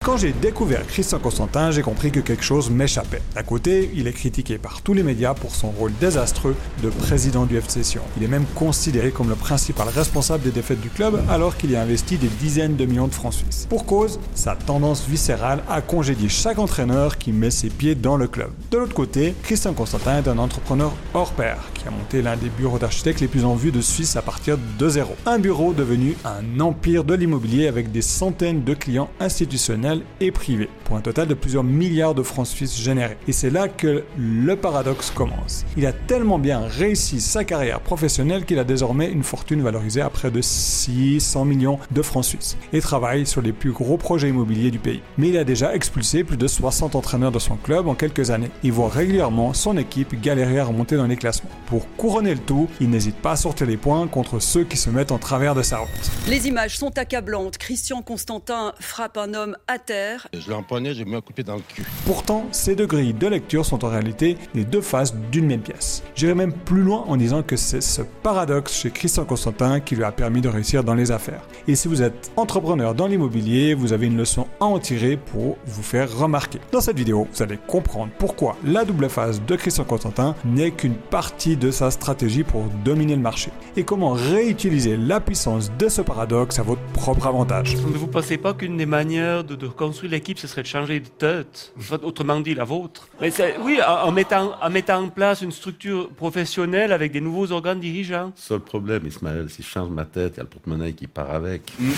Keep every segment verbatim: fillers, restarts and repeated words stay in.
Quand j'ai découvert Christian Constantin, j'ai compris que quelque chose m'échappait. D'un côté, il est critiqué par tous les médias pour son rôle désastreux de président du F C Sion. Il est même considéré comme le principal responsable des défaites du club alors qu'il y a investi des dizaines de millions de francs suisses. Pour cause, sa tendance viscérale à congédier chaque entraîneur qui met ses pieds dans le club. De l'autre côté, Christian Constantin est un entrepreneur hors pair qui a monté l'un des bureaux d'architectes les plus en vue de Suisse à partir de zéro. Un bureau devenu un empire de l'immobilier avec des centaines de clients institutionnels et privés, pour un total de plusieurs milliards de francs suisses générés. Et c'est là que le paradoxe commence. Il a tellement bien réussi sa carrière professionnelle qu'il a désormais une fortune valorisée à près de six cents millions de francs suisses et travaille sur les plus gros projets immobiliers du pays. Mais il a déjà expulsé plus de soixante entraîneurs de son club en quelques années et voit régulièrement son équipe galérer à remonter dans les classements. Pour couronner le tout, il n'hésite pas à sortir les poings contre ceux qui se mettent en travers de sa route. Les images sont accablantes. Christian Constantin frappe un homme à terre. Je l'ai empoigné, j'ai mis un coup de pied dans le cul. Pourtant, ces deux grilles de lecture sont en réalité les deux faces d'une même pièce. J'irai même plus loin en disant que c'est ce paradoxe chez Christian Constantin qui lui a permis de réussir dans les affaires. Et si vous êtes entrepreneur dans l'immobilier, vous avez une leçon à en tirer pour vous faire remarquer. Dans cette vidéo, vous allez comprendre pourquoi la double face de Christian Constantin n'est qu'une partie de sa stratégie pour dominer le marché et comment réutiliser la puissance de ce paradoxe à votre propre avantage. Ne vous pensez pas qu'une des manières de, de construire l'équipe, ce serait de changer de tête, autrement dit la vôtre? Mais c'est, oui, en, en, mettant, en mettant en place une structure professionnelle avec des nouveaux organes dirigeants. Seul problème, Ismaël, si je change ma tête, il y a le porte-monnaie qui part avec. Mmh.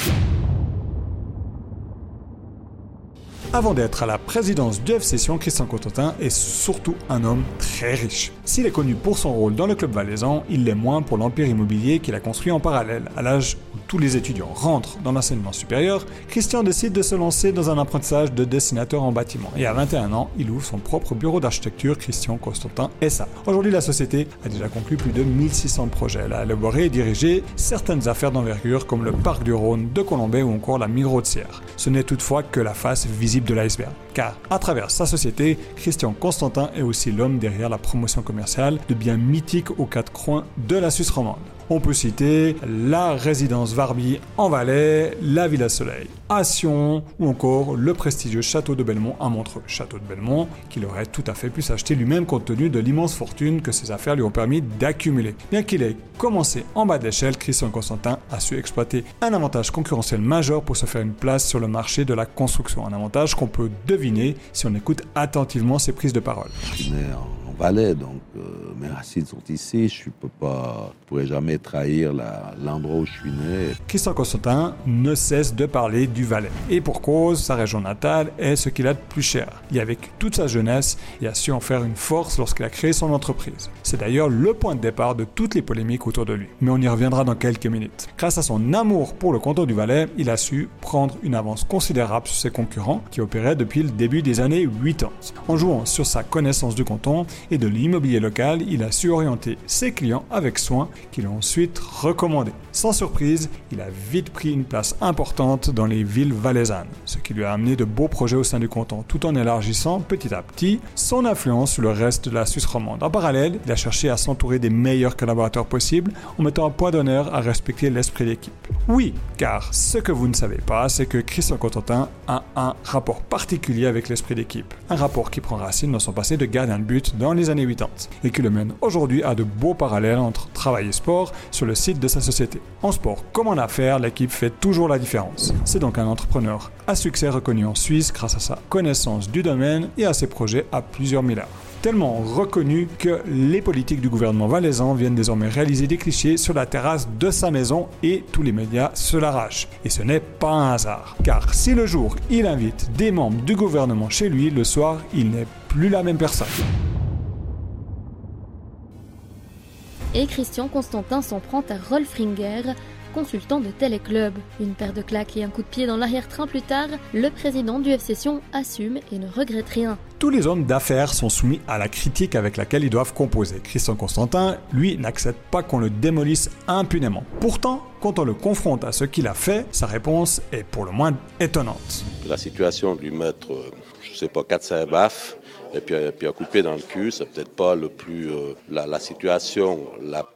Avant d'être à la présidence du F C Sion, Christian Constantin est surtout un homme très riche. S'il est connu pour son rôle dans le club valaisan, il l'est moins pour l'empire immobilier qu'il a construit en parallèle. À l'âge où tous les étudiants rentrent dans l'enseignement supérieur, Christian décide de se lancer dans un apprentissage de dessinateur en bâtiment. Et à vingt et un ans, il ouvre son propre bureau d'architecture Christian Constantin S A. Aujourd'hui, la société a déjà conclu plus de mille six cents projets. Elle a élaboré et dirigé certaines affaires d'envergure comme le Parc du Rhône de Colombey ou encore la Migros de Sierre. Ce n'est toutefois que la face visible de l'iceberg. Car, à travers sa société, Christian Constantin est aussi l'homme derrière la promotion commerciale de biens mythiques aux quatre coins de la Suisse romande. On peut citer la résidence Varby en Valais, la Villa Soleil à Sion ou encore le prestigieux château de Belmont à Montreux. Château de Belmont qu'il aurait tout à fait pu s'acheter lui-même compte tenu de l'immense fortune que ses affaires lui ont permis d'accumuler. Bien qu'il ait commencé en bas de l'échelle, Christian Constantin a su exploiter un avantage concurrentiel majeur pour se faire une place sur le marché de la construction. Un avantage qu'on peut deviner si on écoute attentivement ses prises de parole. Je suis né en Valais, donc euh, mes racines sont ici. Je ne peux pas, je pourrais jamais trahir la, l'endroit où je suis né. Christian Constantin ne cesse de parler du Valais. Et pour cause, sa région natale est ce qu'il a de plus cher. Il y a vécu toute sa jeunesse et a su en faire une force lorsqu'il a créé son entreprise. C'est d'ailleurs le point de départ de toutes les polémiques autour de lui. Mais on y reviendra dans quelques minutes. Grâce à son amour pour le canton du Valais, il a su prendre une avance considérable sur ses concurrents qui opéraient depuis le début des années quatre-vingt-dix. En jouant sur sa connaissance du canton et de l'immobilier local, il a su orienter ses clients avec soin qu'il a ensuite recommandé. Sans surprise, il a vite pris une place importante dans les villes valaisannes, ce qui lui a amené de beaux projets au sein du canton, tout en élargissant petit à petit son influence sur le reste de la Suisse romande. En parallèle, il a cherché à s'entourer des meilleurs collaborateurs possibles en mettant un point d'honneur à respecter l'esprit d'équipe. Oui, car ce que vous ne savez pas, c'est que Christian Constantin a un rapport particulier avec l'esprit d'équipe. Un rapport qui prend racine dans son passé de gardien de but dans les années quatre-vingt-dix et qui le mène aujourd'hui à de beaux parallèles entre travail et sport sur le site de sa société. En sport comme en affaires, l'équipe fait toujours la différence. C'est donc un entrepreneur à succès reconnu en Suisse grâce à sa connaissance du domaine et à ses projets à plusieurs milliards. Tellement reconnu que les politiques du gouvernement valaisan viennent désormais réaliser des clichés sur la terrasse de sa maison et tous les médias se l'arrachent. Et ce n'est pas un hasard. Car si le jour il invite des membres du gouvernement chez lui, le soir il n'est plus la même personne. Et Christian Constantin s'en prend à Rolf Ringer, consultant de Téléclub. Une paire de claques et un coup de pied dans l'arrière-train plus tard, le président du F C Sion assume et ne regrette rien. Tous les hommes d'affaires sont soumis à la critique avec laquelle ils doivent composer. Christian Constantin, lui, n'accepte pas qu'on le démolisse impunément. Pourtant, quand on le confronte à ce qu'il a fait, sa réponse est pour le moins étonnante. La situation de lui mettre, je sais pas, quatre cinq baffes, et puis, puis un coup de pied dans le cul, c'est peut-être pas le plus, euh, la, la situation la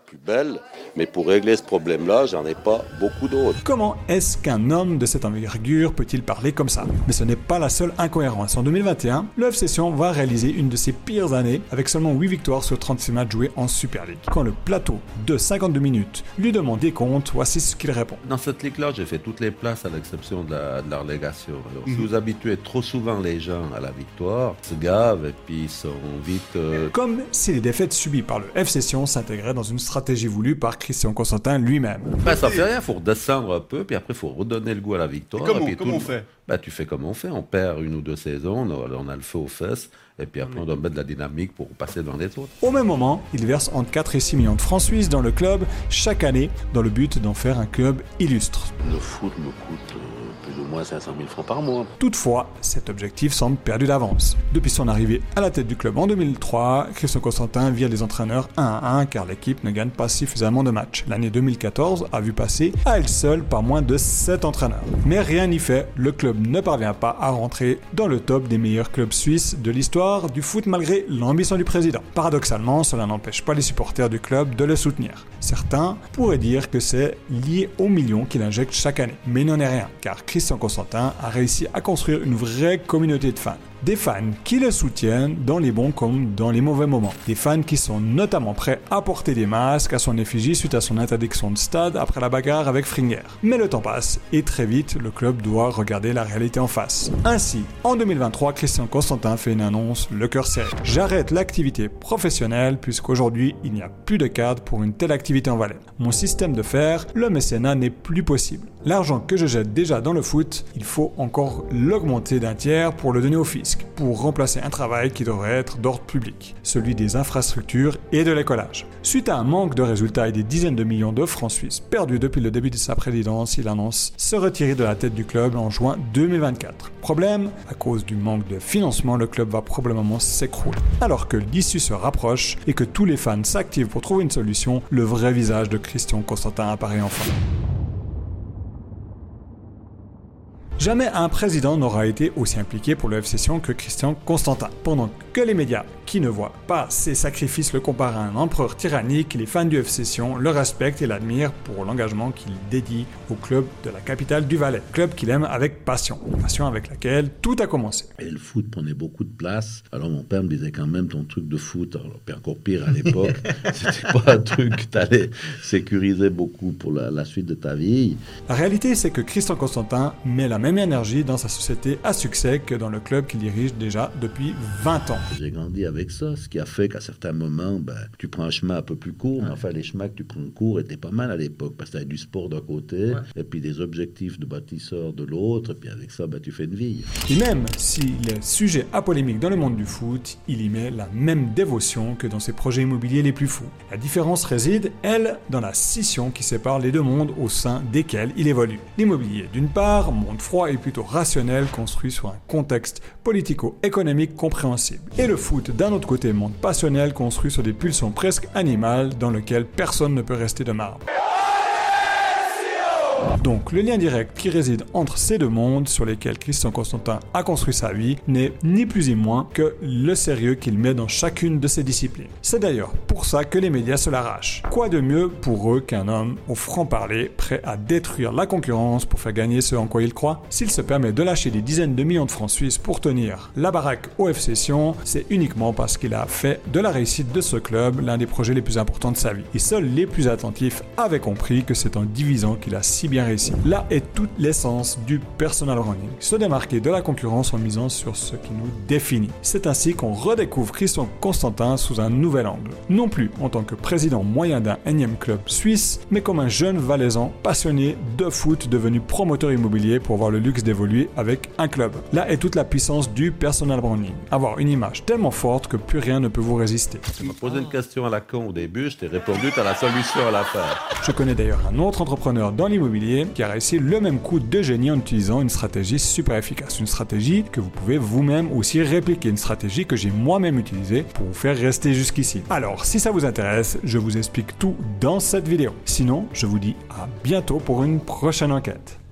plus belle. Mais pour régler ce problème-là, j'en ai pas beaucoup d'autres. Comment est-ce qu'un homme de cette envergure peut-il parler comme ça? Mais ce n'est pas la seule incohérence. En deux mille vingt et un, le F C Sion va réaliser une de ses pires années avec seulement huit victoires sur trente-six matchs joués en Super League. Quand le plateau de cinquante-deux minutes lui demande des comptes, voici ce qu'il répond. Dans cette ligue-là, j'ai fait toutes les places à l'exception de la, de la relégation. Alors, mmh. si vous habituez trop souvent les gens à la victoire, ils se gavent et puis ils sont vite... Euh... Comme si les défaites subies par le F C Sion s'intégraient dans une stratégie voulue par Christian Constantin lui-même. Ben, ça fait rien, il faut redescendre un peu, puis après il faut redonner le goût à la victoire. Et comment, et puis comment tout... on fait? Ben, tu fais comme on fait, on perd une ou deux saisons, on a, on a le feu aux fesses, et puis après on doit mettre de la dynamique pour passer devant les autres. Au même moment, il verse entre quatre et six millions de francs suisses dans le club chaque année, dans le but d'en faire un club illustre. Le foot me coûte euh, plus ou moins cinq cent mille francs par mois. Toutefois, cet objectif semble perdu d'avance. Depuis son arrivée à la tête du club en deux mille trois, Christian Constantin vire les entraîneurs un à un car l'équipe ne gagne pas suffisamment de matchs. L'année deux mille quatorze a vu passer à elle seule par moins de sept entraîneurs. Mais rien n'y fait, le club ne parvient pas à rentrer dans le top des meilleurs clubs suisses de l'histoire du foot malgré l'ambition du président. Paradoxalement, cela n'empêche pas les supporters du club de le soutenir. Certains pourraient dire que c'est lié aux millions qu'il injecte chaque année. Mais il n'en est rien, car Christian Constantin a réussi à construire une vraie communauté de fans. Des fans qui le soutiennent dans les bons comme dans les mauvais moments. Des fans qui sont notamment prêts à porter des masques à son effigie suite à son interdiction de stade après la bagarre avec Fringer. Mais le temps passe et très vite, le club doit regarder la réalité en face. Ainsi, en deux mille vingt-trois, Christian Constantin fait une annonce, le cœur serré. J'arrête l'activité professionnelle puisqu'aujourd'hui, il n'y a plus de cadre pour une telle activité en Valais. Mon système de faire, le mécénat n'est plus possible. L'argent que je jette déjà dans le foot, il faut encore l'augmenter d'un tiers pour le donner au fisc, pour remplacer un travail qui devrait être d'ordre public, celui des infrastructures et de l'écolage. Suite à un manque de résultats et des dizaines de millions de francs suisses perdus depuis le début de sa présidence, il annonce se retirer de la tête du club en juin deux mille vingt-quatre. Problème, à cause du manque de financement, le club va probablement s'écrouler. Alors que l'issue se rapproche et que tous les fans s'activent pour trouver une solution, le vrai visage de Christian Constantin apparaît enfin. Jamais un président n'aura été aussi impliqué pour le F C Sion que Christian Constantin. Pendant que les médias, qui ne voient pas ses sacrifices, le comparent à un empereur tyrannique, les fans du F C Sion le respectent et l'admirent pour l'engagement qu'il dédie au club de la capitale du Valais. Club qu'il aime avec passion. Passion avec laquelle tout a commencé. Et le foot prenait beaucoup de place. Alors mon père me disait quand même ton truc de foot, alors puis encore pire à l'époque, c'était pas un truc que t'allais sécuriser beaucoup pour la, la suite de ta vie. La réalité, c'est que Christian Constantin met la même énergie dans sa société à succès que dans le club qu'il dirige déjà depuis vingt ans. J'ai grandi avec ça, ce qui a fait qu'à certains moments, ben, tu prends un chemin un peu plus court, mais enfin les chemins que tu prends court étaient pas mal à l'époque, parce que tu avais du sport d'un côté, ouais. et puis des objectifs de bâtisseur de l'autre, et puis avec ça, ben, tu fais une vie. Et même s'il est sujet à polémique dans le monde du foot, il y met la même dévotion que dans ses projets immobiliers les plus fous. La différence réside, elle, dans la scission qui sépare les deux mondes au sein desquels il évolue. L'immobilier, d'une part, monde froid et plutôt rationnel, construit sur un contexte politico-économique compréhensible. Et le foot, d'un autre côté, monde passionnel, construit sur des pulsions presque animales dans lequel personne ne peut rester de marbre. Donc, le lien direct qui réside entre ces deux mondes sur lesquels Christian Constantin a construit sa vie n'est ni plus ni moins que le sérieux qu'il met dans chacune de ses disciplines. C'est d'ailleurs pour ça que les médias se l'arrachent. Quoi de mieux pour eux qu'un homme au franc-parler prêt à détruire la concurrence pour faire gagner ce en quoi il croit? S'il se permet de lâcher des dizaines de millions de francs suisses pour tenir la baraque au F C Sion, c'est uniquement parce qu'il a fait de la réussite de ce club l'un des projets les plus importants de sa vie. Et seuls les plus attentifs avaient compris que c'est en divisant qu'il a si bien réussi. Là est toute l'essence du personal branding. Se démarquer de la concurrence en misant sur ce qui nous définit. C'est ainsi qu'on redécouvre Christian Constantin sous un nouvel angle. Non plus en tant que président moyen d'un énième club suisse, mais comme un jeune valaisan passionné de foot devenu promoteur immobilier pour avoir le luxe d'évoluer avec un club. Là est toute la puissance du personal branding. Avoir une image tellement forte que plus rien ne peut vous résister. Tu m'as posé une question à la con au début, je t'ai répondu, tu as la solution à l'affaire. Je connais d'ailleurs un autre entrepreneur dans l'immobilier qui a réussi le même coup de génie en utilisant une stratégie super efficace. Une stratégie que vous pouvez vous-même aussi répliquer. Une stratégie que j'ai moi-même utilisée pour vous faire rester jusqu'ici. Alors, si ça vous intéresse, je vous explique tout dans cette vidéo. Sinon, je vous dis à bientôt pour une prochaine enquête.